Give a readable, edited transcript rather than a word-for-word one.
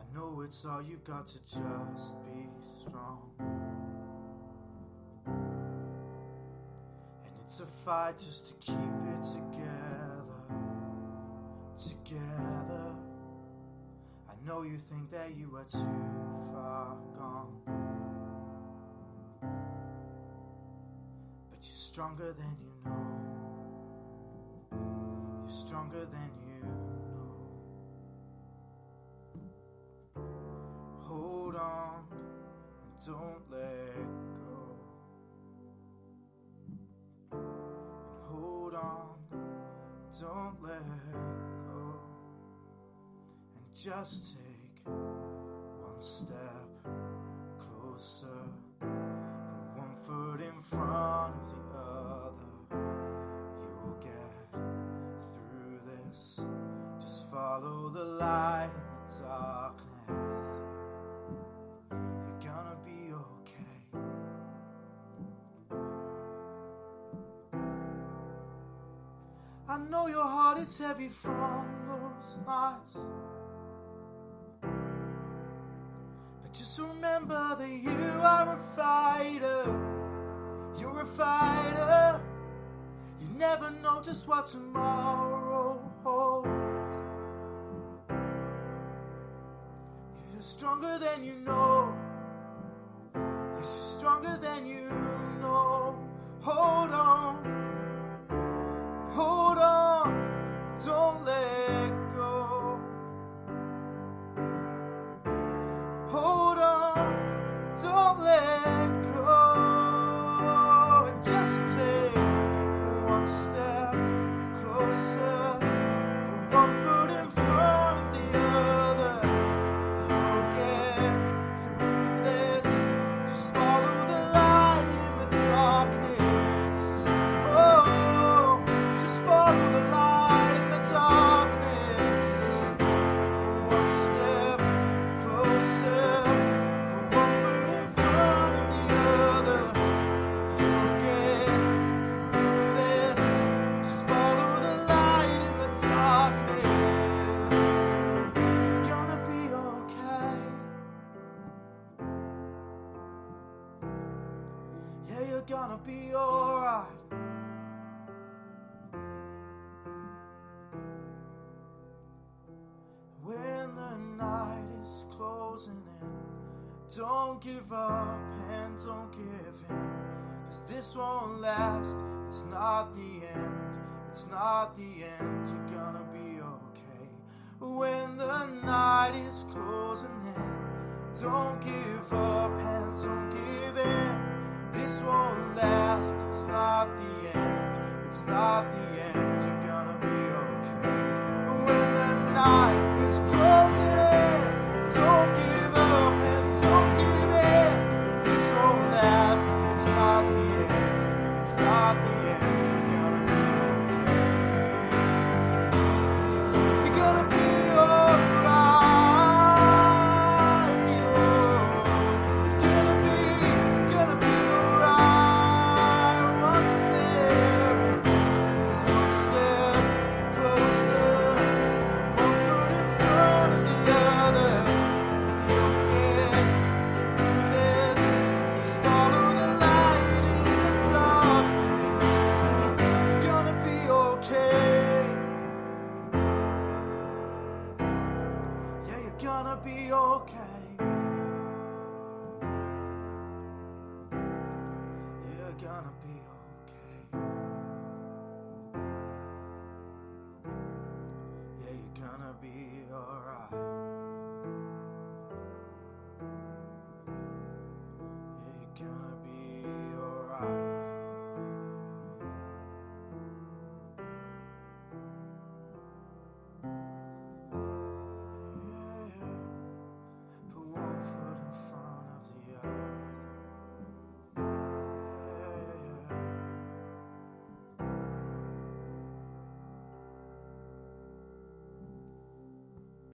know it's all you've got to just be strong. And it's a fight just to keep it together. I know you think that you are too far gone, but you're stronger than you know. You're stronger than you know. Hold on and don't let go. And hold on, don't let go. And just take one step closer. Put one foot in front of the other. You'll get through this. Just follow the light in the darkness. You're gonna be okay. I know your heart is heavy from those nights, but just remember that you are a fighter. You're a fighter. You never know just what tomorrow holds. You're stronger than you know. Yes, you're stronger than you know. Hold on. Hold on. Don't let go. Hold on. Don't let go. And just take one step closer. Put one foot in front of the other. You'll get through this. Just follow the light in the darkness. Oh, just follow the light in the darkness. One step closer. Put one foot in front of the other. You'll get through this. Just follow the light in the darkness. You're gonna be okay. Yeah, you're gonna be alright. When the night is closing in, don't give up and don't give in. 'Cause this won't last. It's not the end. It's not the end. You're gonna be okay. When the night is closing in, don't give up and don't give in. This won't last. It's not the end. It's not the end. You're gonna be okay. When the night is closing in, don't give up and don't give in. This won't last. It's not the end. It's not the end. You're gonna be okay. You're gonna be alright. Oh, you're gonna be alright. One step, just one step closer. One foot in front of the other. You'll get through this. Just follow the light in the darkness. You're gonna be okay. Yeah, you're gonna be okay.